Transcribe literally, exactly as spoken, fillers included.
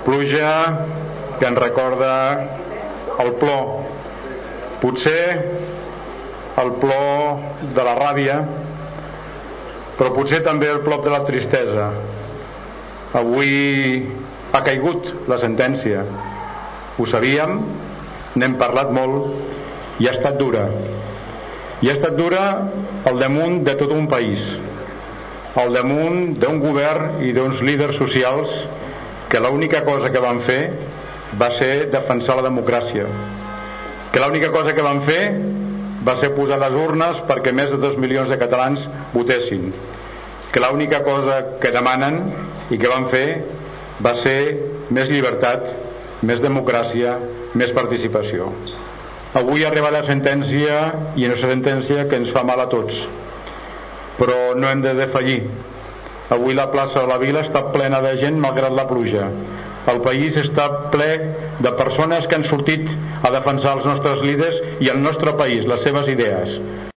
Pluja que ens recorda el plor, potser el plor de la ràbia, però potser també el plor de la tristesa. Avui ha caigut la sentència, ho sabíem, n'hem parlat molt i ha estat dura. I ha estat dura al damunt de tot un país, al damunt d'un govern i d'uns líders socials que l'única cosa que van fer va ser defensar la democràcia, que l'única cosa que van fer va ser posar les urnes perquè més de dos milions de catalans votessin, que l'única cosa que demanen i que van fer va ser més llibertat, més democràcia, més participació. Avui arriba la sentència i una sentència que ens fa mal a tots, però no hem de defallir. Avui la plaça de la Vila està plena de gent malgrat la pluja. El país està ple de persones que han sortit a defensar els nostres líders i el nostre país, les seves idees.